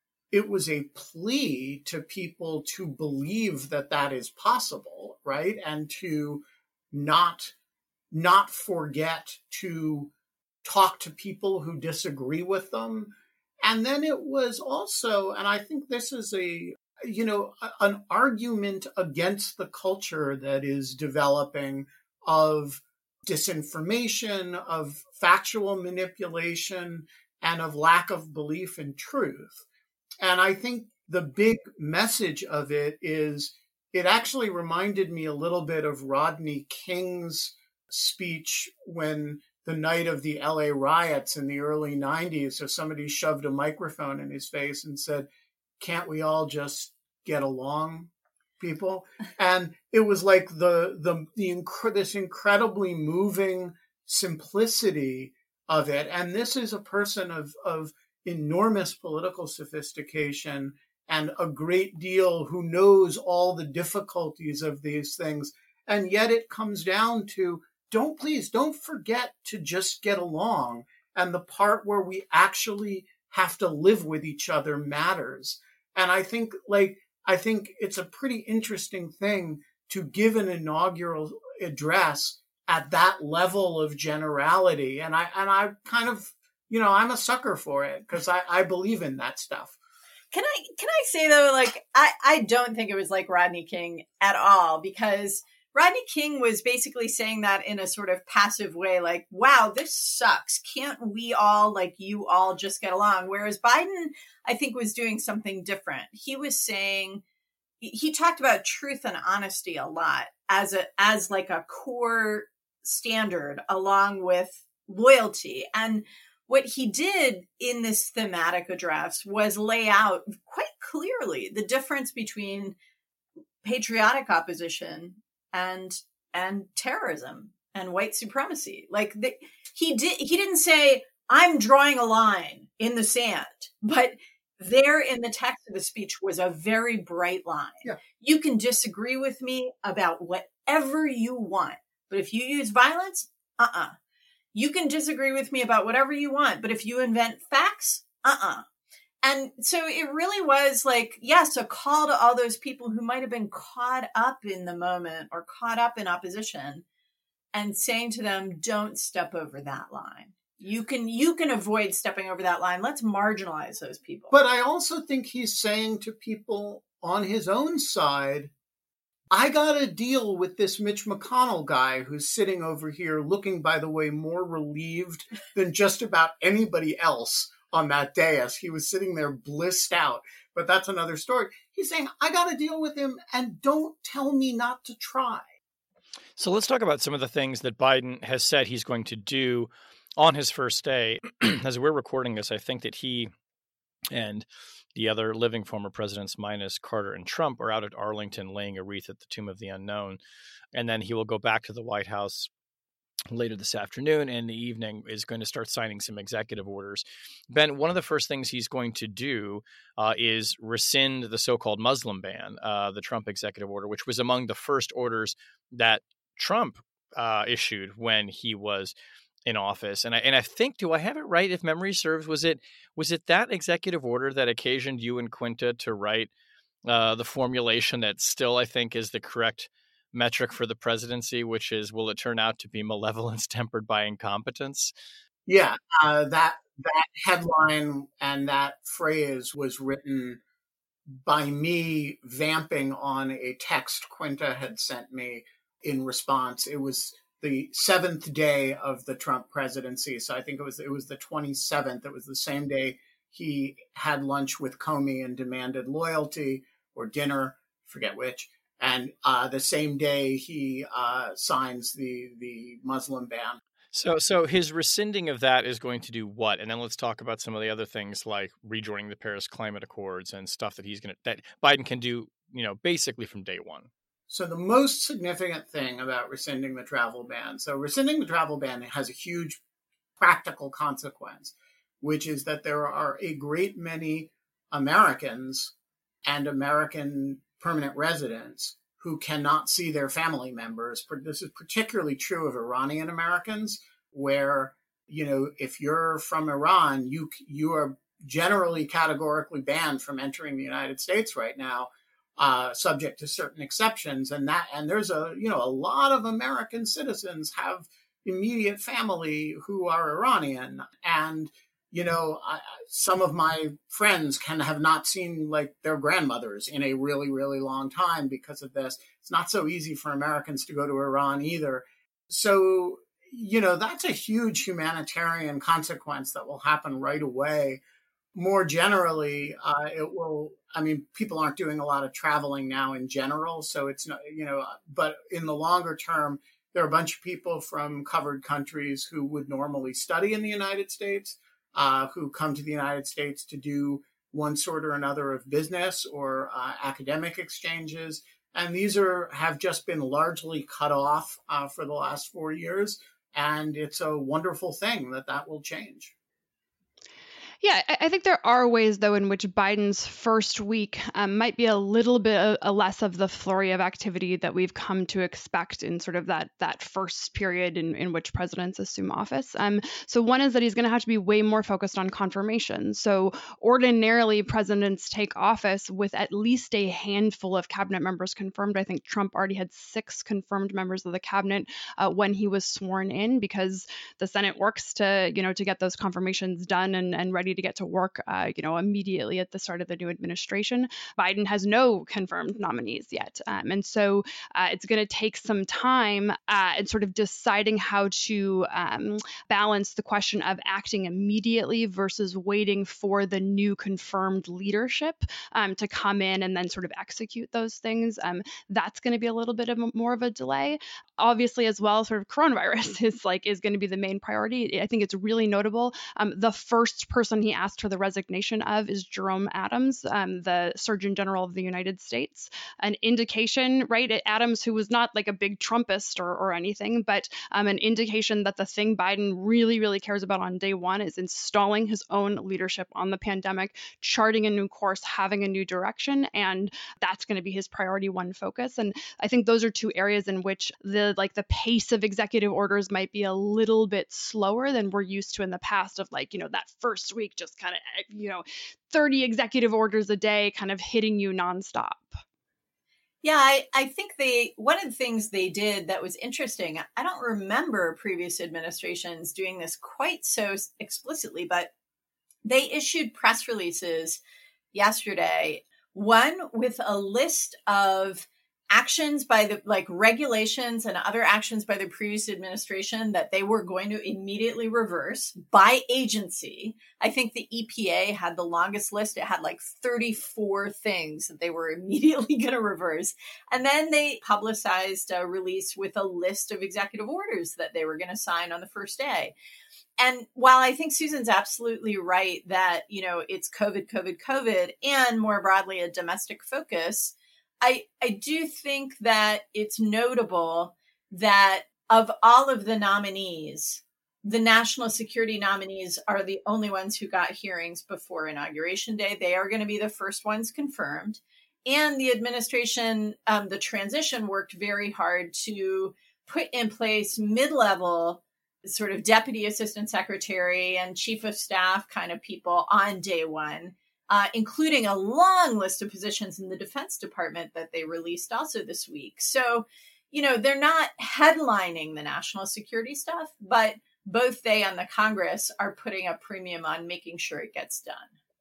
It was a plea to people to believe that that is possible, right? And to not, not forget to talk to people who disagree with them. And then it was also, and I think this is a, you know, an argument against the culture that is developing of disinformation, of factual manipulation, and of lack of belief in truth. And I think the big message of it is, it actually reminded me a little bit of Rodney King's speech when the night of the L A riots in the early nineties, so somebody shoved a microphone in his face and said, "Can't we all just get along, people?" And it was like the the the inc- this incredibly moving simplicity of it. And this is a person of of enormous political sophistication and a great deal who knows all the difficulties of these things. And yet it comes down to, don't please don't forget to just get along. And the part where we actually have to live with each other matters. And I think like, I think it's a pretty interesting thing to give an inaugural address at that level of generality. And I, and I kind of, you know, I'm a sucker for it because I, I believe in that stuff.
Can I, can I say though, like, I, I don't think it was like Rodney King at all, because Rodney King was basically saying that in a sort of passive way, like, wow, this sucks. Can't we all, like you all, just get along? Whereas Biden, I think, was doing something different. He was saying, he talked about truth and honesty a lot as a, as like a core standard along with loyalty. And what he did in this thematic address was lay out quite clearly the difference between patriotic opposition and and terrorism and white supremacy. Like the, he did he didn't say, I'm drawing a line in the sand, but there in the text of the speech was a very bright line.
Yeah.
You can disagree with me about whatever you want, but if you use violence, uh-uh. You can disagree with me about whatever you want, but if you invent facts, uh-uh. And so it really was like, yes, a call to all those people who might have been caught up in the moment or caught up in opposition, and saying to them, don't step over that line. You can you can avoid stepping over that line. Let's marginalize those people.
But I also think he's saying to people on his own side, I got to deal with this Mitch McConnell guy who's sitting over here looking, by the way, more relieved than just about anybody else on that dais. He was sitting there blissed out, but that's another story. He's saying, I got to deal with him, and don't tell me not to try.
So let's talk about some of the things that Biden has said he's going to do on his first day. As we're recording this, I think that he and the other living former presidents, minus Carter and Trump, are out at Arlington laying a wreath at the Tomb of the Unknown. And then he will go back to the White House later this afternoon, and in the evening is going to start signing some executive orders. Ben, one of the first things he's going to do uh, is rescind the so-called Muslim ban, uh, the Trump executive order, which was among the first orders that Trump uh, issued when he was in office. And I and I think, do I have it right? If memory serves, was it was it that executive order that occasioned you and Quinta to write uh, the formulation that still, I think, is the correct metric for the presidency, which is, will it turn out to be malevolence tempered by incompetence?
Yeah, uh, that that headline and that phrase was written by me vamping on a text Quinta had sent me in response. It was the seventh day of the Trump presidency. So I think it was it was the twenty-seventh. It was the same day he had lunch with Comey and demanded loyalty, or dinner, forget which. And uh, the same day he uh, signs the the Muslim ban.
So so his rescinding of that is going to do what? And then let's talk about some of the other things like rejoining the Paris Climate Accords and stuff that he's going to, that Biden can do, you know, basically from day one.
So the most significant thing about rescinding the travel ban, so rescinding the travel ban has a huge practical consequence, which is that there are a great many Americans and American permanent residents who cannot see their family members. This is particularly true of Iranian Americans, where, you know, if you're from Iran, you you are generally categorically banned from entering the United States right now. Uh, subject to certain exceptions, and that, and there's a, you know, a lot of American citizens have immediate family who are Iranian, and, you know, I, some of my friends can have not seen like their grandmothers in a really, really long time because of this. It's not so easy for Americans to go to Iran either. So, you know, that's a huge humanitarian consequence that will happen right away. More generally, uh, it will, I mean, people aren't doing a lot of traveling now in general. So it's not, you know, but in the longer term, there are a bunch of people from covered countries who would normally study in the United States, uh, who come to the United States to do one sort or another of business or uh, academic exchanges. And these are have just been largely cut off uh, for the last four years. And it's a wonderful thing that that will change.
Yeah, I I think there are ways, though, in which Biden's first week um, might be a little bit a, a less of the flurry of activity that we've come to expect in sort of that that first period in, in which presidents assume office. Um, so one is that he's going to have to be way more focused on confirmation. So ordinarily, presidents take office with at least a handful of cabinet members confirmed. I think Trump already had six confirmed members of the cabinet uh, when he was sworn in, because the Senate works to, you know, to get those confirmations done and, and ready to get to work, uh, you know, immediately at the start of the new administration. Biden has no confirmed nominees yet. Um, and so uh, it's going to take some time uh, in sort of deciding how to um, balance the question of acting immediately versus waiting for the new confirmed leadership um, to come in and then sort of execute those things. Um, that's going to be a little bit of a, more of a delay. Obviously, as well, sort of coronavirus is like is going to be the main priority. I think it's really notable. Um, the first person person he asked for the resignation of is Jerome Adams, um, the Surgeon General of the United States. An indication, right? Adams, who was not like a big Trumpist or, or anything, but um, an indication that the thing Biden really, really cares about on day one is installing his own leadership on the pandemic, charting a new course, having a new direction, and that's going to be his priority one focus. And I think those are two areas in which the like the pace of executive orders might be a little bit slower than we're used to in the past of like, you know, that first week just kind of, you know, thirty executive orders a day kind of hitting you nonstop.
Yeah, I, I think they one of the things they did that was interesting, I don't remember previous administrations doing this quite so explicitly, but they issued press releases yesterday, one with a list of actions by the like regulations and other actions by the previous administration that they were going to immediately reverse by agency. I think the E P A had the longest list. It had like thirty-four things that they were immediately going to reverse. And then they publicized a release with a list of executive orders that they were going to sign on the first day. And while I think Susan's absolutely right that, you know, it's COVID, COVID, COVID, and more broadly a domestic focus, I, I do think that it's notable that of all of the nominees, the national security nominees are the only ones who got hearings before Inauguration Day. They are going to be the first ones confirmed. And the administration, um, the transition worked very hard to put in place mid-level sort of deputy assistant secretary and chief of staff kind of people on day one. Uh, including a long list of positions in the Defense Department that they released also this week. So, you know, they're not headlining the national security stuff, but both they and the Congress are putting a premium on making sure it gets done.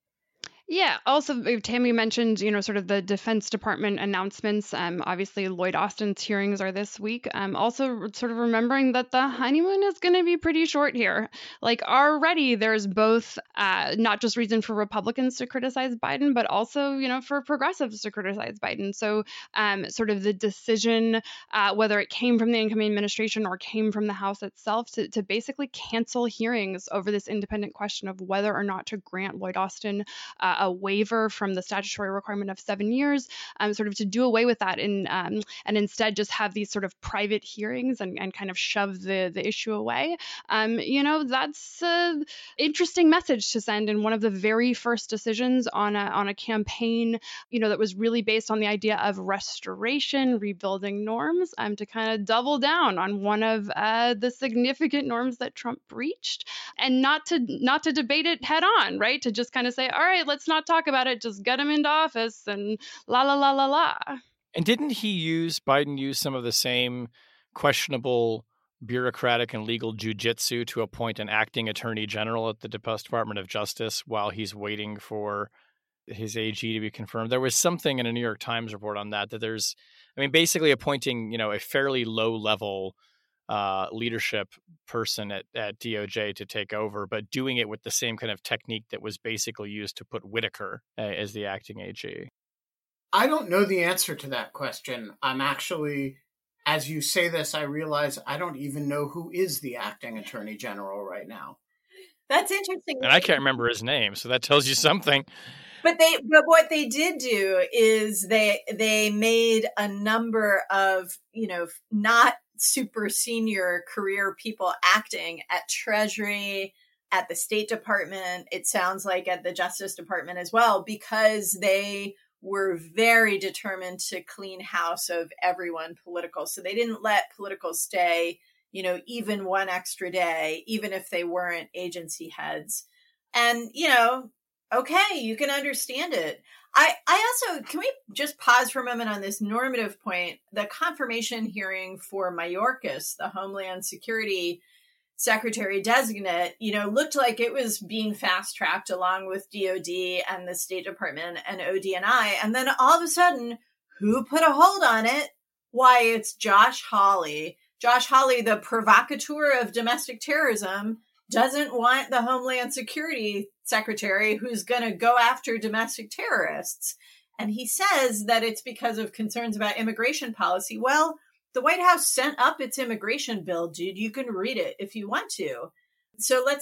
Yeah. Also, Tammy mentioned, you know, sort of the Defense Department announcements. Um, obviously, Lloyd Austin's hearings are this week. Um, also, sort of remembering that the honeymoon is going to be pretty short here. Like already, there's both uh, not just reason for Republicans to criticize Biden, but also, you know, for progressives to criticize Biden. So, um, sort of the decision, uh, whether it came from the incoming administration or came from the House itself, to, to basically cancel hearings over this independent question of whether or not to grant Lloyd Austin Uh, a waiver from the statutory requirement of seven years, um, sort of to do away with that and um, and instead just have these sort of private hearings and, and kind of shove the, the issue away. Um, you know, that's an interesting message to send in one of the very first decisions on a, on a campaign, you know, that was really based on the idea of restoration, rebuilding norms, um, to kind of double down on one of uh, the significant norms that Trump breached, and not to not to debate it head on, right? To just kind of say, all right, let's not talk about it, just get him into office and la la la la la.
And didn't he use, Biden use some of the same questionable bureaucratic and legal jujitsu to appoint an acting attorney general at the Department of Justice while he's waiting for his A G to be confirmed? There was something in a New York Times report on that, that there's, I mean, basically appointing, you know, a fairly low level uh, leadership person at, at D O J to take over, but doing it with the same kind of technique that was basically used to put Whitaker uh, as the acting A G.
I don't know the answer to that question. I'm actually, as you say this, I realize I don't even know who is the acting attorney general right now.
That's interesting.
And I can't remember his name, so that tells you something.
But they, but what they did do is they they made a number of, you know, not super senior career people acting at Treasury, at the State Department. It sounds like at the Justice Department as well, because they were very determined to clean house of everyone political. So they didn't let political stay, you know, even one extra day, even if they weren't agency heads. And, you know, okay, you can understand it. I, I also, can we just pause for a moment on this normative point? The confirmation hearing for Mayorkas, the Homeland Security Secretary designate, you know, looked like it was being fast tracked along with D O D and the State Department and O D N I. And then all of a sudden, who put a hold on it? Why, it's Josh Hawley. Josh Hawley, the provocateur of domestic terrorism, doesn't want the Homeland Security Secretary who's going to go after domestic terrorists. And he says that it's because of concerns about immigration policy. Well, the White House sent up its immigration bill, dude. You can read it if you want to. So let's not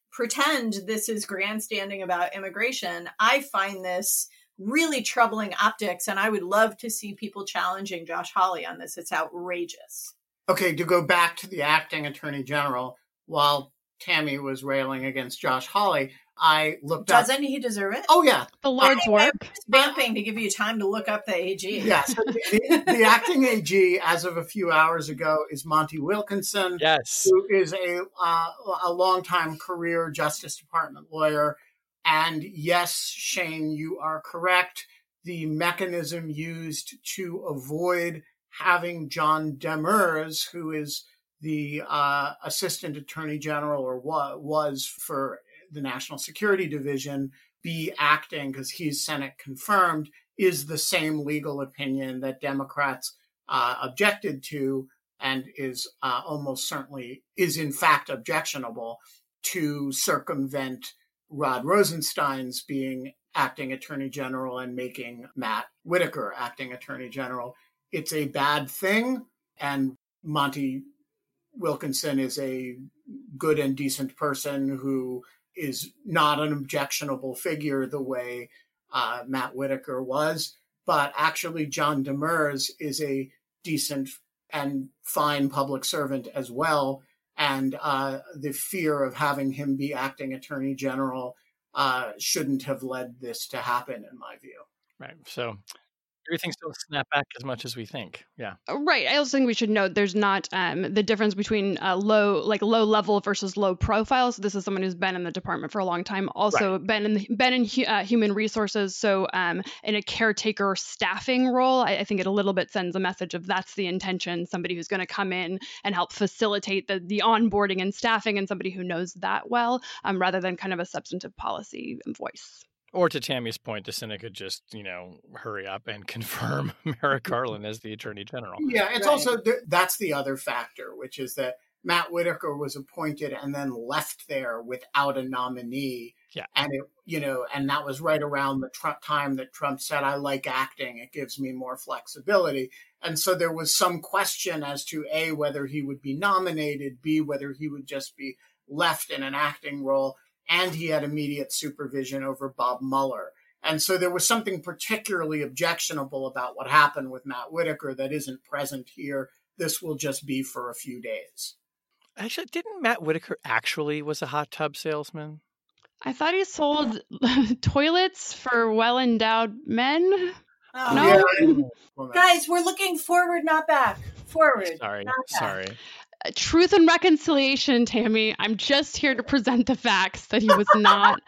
pretend this is grandstanding about immigration. I find this really troubling optics, and I would love to see people challenging Josh Hawley on this. It's outrageous.
Okay, to go back to the acting attorney general, while Tammy was railing against Josh Hawley, I looked
Doesn't
up.
he deserve it?
Oh, yeah.
The Lord's
I,
work.
I was vamping to give you time to look up the A G.
Yes. the, the acting A G, as of a few hours ago, is Monty Wilkinson,
Yes.
who is a, uh, a longtime career Justice Department lawyer. And yes, Shane, you are correct. The mechanism used to avoid having John Demers, who is the uh, Assistant Attorney General or wa- was for the National Security Division, be acting because he's Senate confirmed, is the same legal opinion that Democrats uh, objected to and is uh, almost certainly is in fact objectionable to circumvent Rod Rosenstein's being acting attorney general and making Matt Whitaker acting attorney general. It's a bad thing. And Monty Wilkinson is a good and decent person who is not an objectionable figure the way uh, Matt Whitaker was. But actually, John Demers is a decent and fine public servant as well. And uh, the fear of having him be acting attorney general uh, shouldn't have led this to happen, in my view.
Right. So everything's still snap back as much as we think. Yeah.
Right. I also think we should note there's not um, the difference between uh, low, like low level versus low profile. So this is someone who's been in the department for a long time, also
Right.
been in the, been in hu- uh, human resources. So um, in a caretaker staffing role, I, I think it a little bit sends a message of that's the intention. Somebody who's going to come in and help facilitate the the onboarding and staffing, and somebody who knows that well, um, rather than kind of a substantive policy voice.
Or to Tammy's point, the Senate could just, you know, hurry up and confirm Merrick Garland as the Attorney General.
Yeah, it's
Right.
also, th- that's the other factor, which is that Matt Whitaker was appointed and then left there without a nominee.
Yeah.
And it, you know, and that was right around the Trump time that Trump said, I like acting. It gives me more flexibility. And so there was some question as to A, whether he would be nominated, B, whether he would just be left in an acting role. And he had immediate supervision over Bob Mueller. And so there was something particularly objectionable about what happened with Matt Whitaker that isn't present here. This will just be for a few days.
Actually, didn't Matt Whitaker actually was a hot tub salesman?
I thought he sold toilets for well-endowed men.
Oh,
No.
Yeah, and- well,
Guys, we're looking forward, not back. Forward.
Sorry,
not back.
sorry.
Uh, Truth and reconciliation, Tammy. I'm just here to present the facts that he was not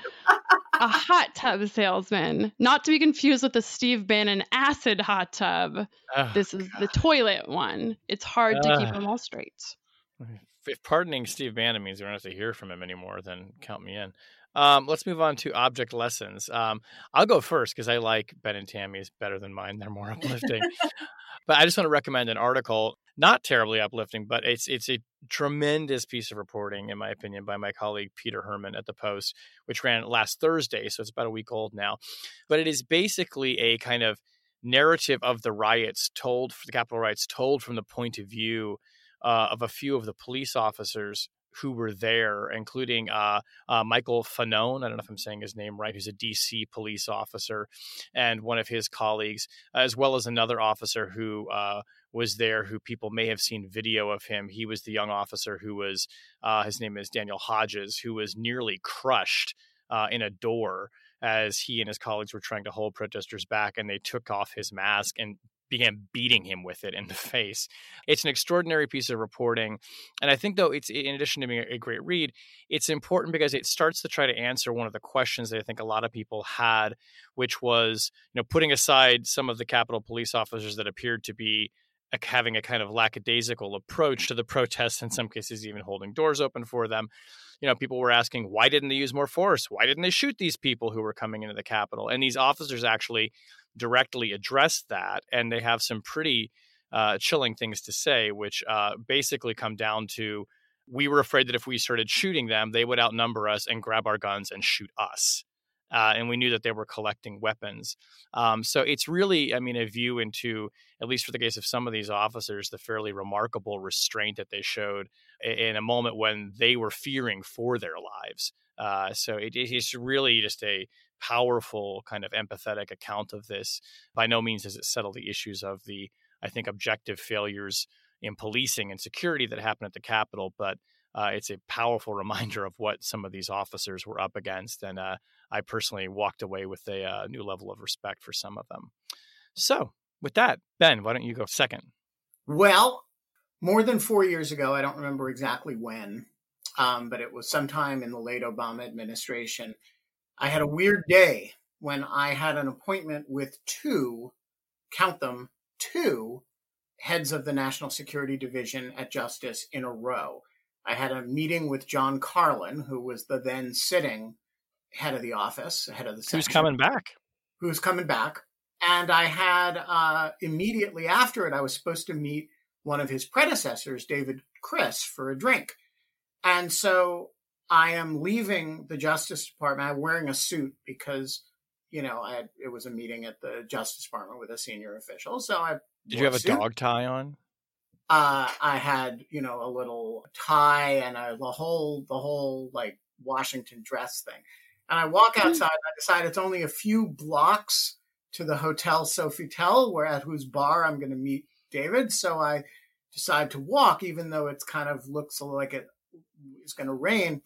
a hot tub salesman. Not to be confused with the Steve Bannon acid hot tub.
Ugh,
This is the toilet one. It's hard to keep
Ugh.
them all straight.
if pardoning Steve Bannon means we don't have to hear from him anymore, then count me in. Um, let's move on to object lessons. Um, I'll go first because I like Ben and Tammy's better than mine. They're more uplifting. But I just want to recommend an article, not terribly uplifting, but it's it's a tremendous piece of reporting, in my opinion, by my colleague Peter Herman at the Post, which ran last Thursday, so it's about a week old now. But it is basically a kind of narrative of the riots told, the Capitol riots told from the point of view uh, of a few of the police officers who were there, including uh, uh, Michael Fanone, I don't know if I'm saying his name right, who's a D C police officer, and one of his colleagues, as well as another officer who uh, was there, who people may have seen video of him. He was the young officer who was, uh, his name is Daniel Hodges, who was nearly crushed uh, in a door as he and his colleagues were trying to hold protesters back, and they took off his mask and began beating him with it in the face. It's an extraordinary piece of reporting. And I think, though, it's in addition to being a great read, it's important because it starts to try to answer one of the questions that I think a lot of people had, which was, you know, putting aside some of the Capitol police officers that appeared to be having a kind of lackadaisical approach to the protests, in some cases even holding doors open for them. You know, people were asking, why didn't they use more force? Why didn't they shoot these people who were coming into the Capitol? And these officers actually directly address that, and they have some pretty uh, chilling things to say, which uh, basically come down to, we were afraid that if we started shooting them, they would outnumber us and grab our guns and shoot us. Uh, and we knew that they were collecting weapons. Um, so it's really, I mean, a view into, at least for the case of some of these officers, the fairly remarkable restraint that they showed in a moment when they were fearing for their lives. Uh, so it, it's really just a powerful kind of empathetic account of this. By no means does it settle the issues of the, I think, objective failures in policing and security that happened at the Capitol, but uh, it's a powerful reminder of what some of these officers were up against. And uh, I personally walked away with a uh, new level of respect for some of them. So with that, Ben, why don't you go second?
Well, more than four years ago, I don't remember exactly when, um, but it was sometime in the late Obama administration, I had a weird day when I had an appointment with two, count them, two heads of the National Security Division at Justice in a row. I had a meeting with John Carlin, who was the then sitting head of the office, head of the section.
Who's coming back?
Who's coming back. And I had, uh, immediately after it, I was supposed to meet one of his predecessors, David Criss, for a drink. And so I am leaving the Justice Department. I'm wearing a suit because, you know, I had, it was a meeting at the Justice Department with a senior official. So I
Did you have a, a dog tie on?
Uh, I had, you know, a little tie and a, the whole, the whole like Washington dress thing. And I walk outside and I decide it's only a few blocks to the Hotel Sofitel, where at whose bar I'm going to meet David. So I decide to walk, even though it's kind of looks like it is going to rain.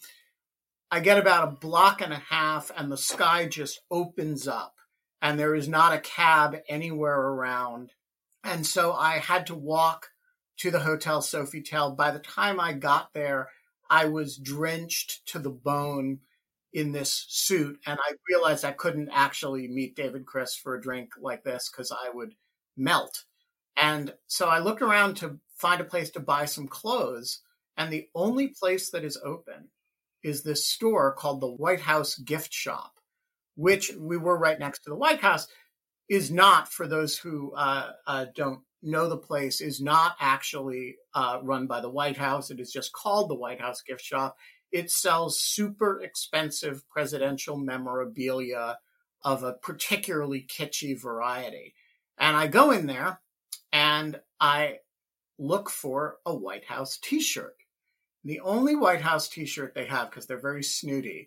I get about a block and a half and the sky just opens up and there is not a cab anywhere around. And so I had to walk to the Hotel Sofitel. By the time I got there, I was drenched to the bone in this suit. And I realized I couldn't actually meet David Criss for a drink like this because I would melt. And so I looked around to find a place to buy some clothes. And the only place that is open is this store called the White House Gift Shop, which we were right next to the White House, is not, for those who uh, uh, don't know the place, is not actually uh, run by the White House. It is just called the White House Gift Shop. It sells super expensive presidential memorabilia of a particularly kitschy variety. And I go in there and I look for a White House t-shirt. The only White House t-shirt they have, because they're very snooty,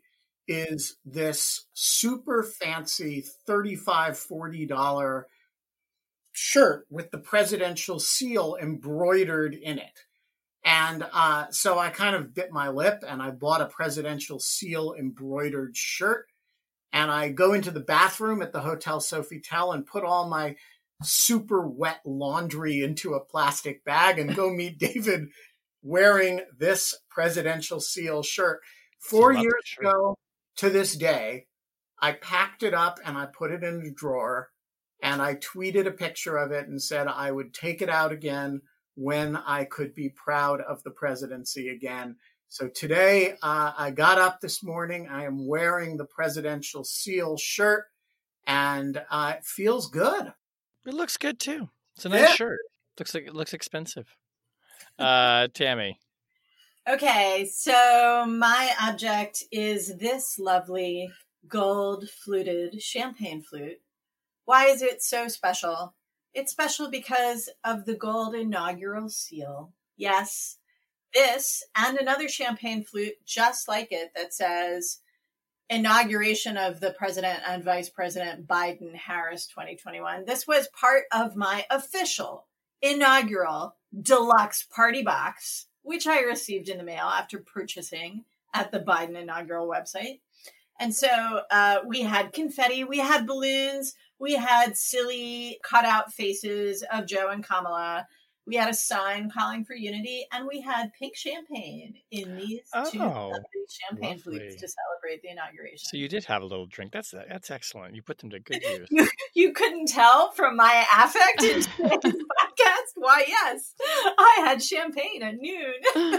is this super fancy thirty-five dollars, forty dollars shirt with the presidential seal embroidered in it. And uh, so I kind of bit my lip and I bought a presidential seal embroidered shirt. And I go into the bathroom at the Hotel Sofitel and put all my super wet laundry into a plastic bag and go meet David wearing this presidential seal shirt. Four years ago to this day, I packed it up and I put it in a drawer and I tweeted a picture of it and said I would take it out again when I could be proud of the presidency again. So today uh, I got up this morning. I am wearing the presidential seal shirt and uh, it feels good.
It looks good too. It's a nice
yeah.
shirt. Looks like it looks expensive. Uh, Tammy.
Okay, so my object is this lovely gold fluted champagne flute. Why is it so special? It's special because of the gold inaugural seal. Yes, this and another champagne flute just like it that says inauguration of the President and Vice President Biden-Harris twenty twenty-one. This was part of my official inaugural deluxe party box, which I received in the mail after purchasing at the Biden inaugural website. And so uh, we had confetti, we had balloons, we had silly cutout faces of Joe and Kamala. We had a sign calling for unity, and we had pink champagne in these
oh,
two lovely champagne
lovely.
flutes to celebrate the inauguration.
So you did have a little drink. That's that's excellent. You put them to good use.
you, you couldn't tell from my affect in today's podcast? Why, yes, I had champagne at noon.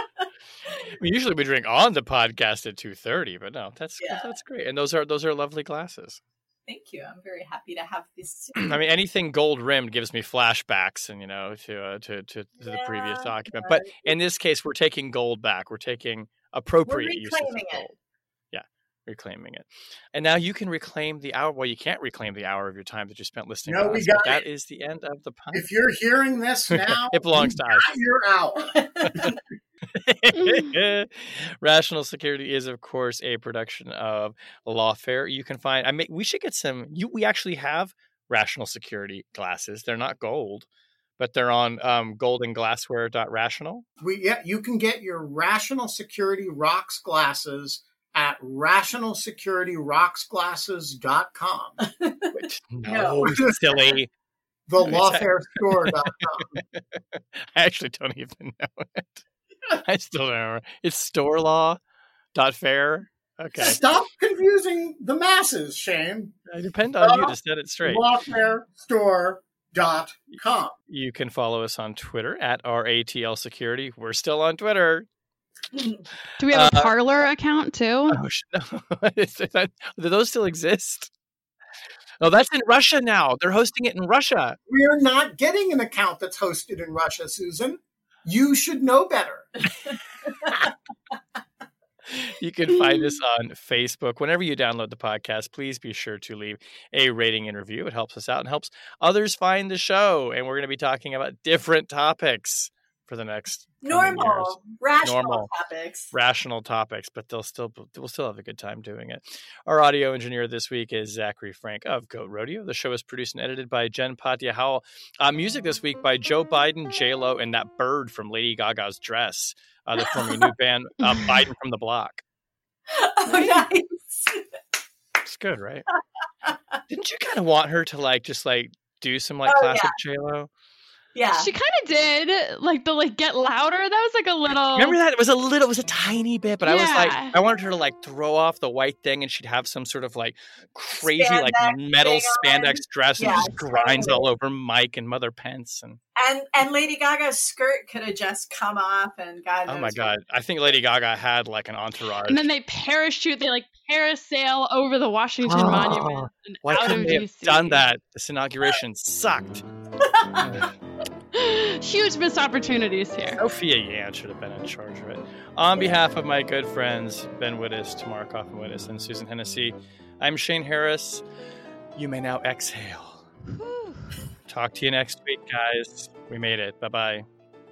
Usually we drink on the podcast at two thirty, but no, that's
Yeah.
that's great. And those are those are lovely glasses.
Thank you. I'm very happy to have this.
I mean, anything gold rimmed gives me flashbacks, and you know, to uh, to to, to
Yeah,
the previous document.
but-
But in this case, we're taking gold back. We're taking appropriate
We're
uses of
reclaiming it.
gold. Yeah, reclaiming it. And now you can reclaim the hour. Well, you can't reclaim the hour of your time that you spent listening.
No,
to
we
us,
got
but That
it.
is the end of the podcast.
If you're hearing this now,
It belongs
you
to us.
got your hour.
Rational Security is, of course, a production of Lawfare. You can find, I mean, we should get some, you, we actually have Rational Security glasses. They're not gold, but they're on um, goldenglassware dot rational.
We, yeah, you can get your Rational Security Rocks glasses at rational security rocks glasses dot com.
No, silly.
the lawfare store dot com.
I actually don't even know it. I still don't know. It's store law dot fair. Okay.
Stop confusing the masses, Shane.
I depend on uh, you to set it straight.
lawfare store dot com.
You can follow us on Twitter at R A T L Security. We're still on Twitter.
Do we have a uh, Parler account too?
Oh, no. that, do those still exist? Oh, that's in Russia now. They're hosting it in Russia.
We are not getting an account that's hosted in Russia, Susan. You should know better.
You can find us on Facebook. Whenever you download the podcast, please be sure to leave a rating and review. It helps us out and helps others find the show. And we're going to be talking about different topics for the next
normal, rational
normal,
topics,
rational topics, but they'll still we'll still have a good time doing it. Our audio engineer this week is Zachary Frank of Goat Rodeo. The show is produced and edited by Jen Patja Howell. Uh, music this week by Joe Biden, J Lo, and that bird from Lady Gaga's Dress. Uh, they're forming a new band, uh, Biden from the Block.
Oh, nice.
It's good, right? Didn't you kind of want her to like just like do some like oh, classic
yeah.
J Lo?
Yeah,
she kind of did. Like the like get louder. That was like a little.
Remember that? It was a little. It was a tiny bit, but
yeah.
I was like, I wanted her to like throw off the white thing, and she'd have some sort of like crazy
spandex
like metal spandex dress,
yeah,
and just grinds all over Mike and Mother Pence, and
and and Lady Gaga's skirt could have just come off, and God knows.
Oh my God! I think Lady Gaga had like an entourage,
and then they parachute. They like parasail over the Washington
oh,
Monument and
why
out of
they
D C.
Have done that? This inauguration sucked.
Huge missed opportunities here.
Sophia Yan should have been in charge of it. On behalf of my good friends Ben Wittes, Tamara Coffin-Wittes, and Susan Hennessy, I'm Shane Harris. You may now exhale. Whew. Talk to you next week, guys. We made it. Bye-bye.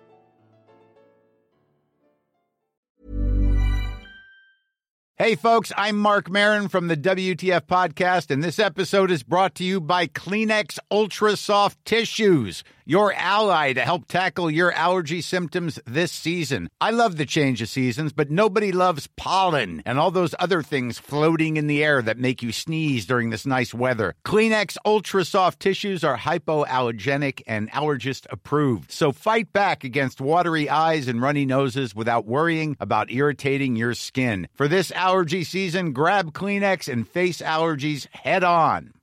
Hey, folks, I'm Mark Maron from the W T F Podcast, and this episode is brought to you by Kleenex Ultra Soft Tissues, your ally to help tackle your allergy symptoms this season. I love the change of seasons, but nobody loves pollen and all those other things floating in the air that make you sneeze during this nice weather. Kleenex Ultra Soft Tissues are hypoallergenic and allergist approved, so fight back against watery eyes and runny noses without worrying about irritating your skin. For this allergy season, grab Kleenex and face allergies head on.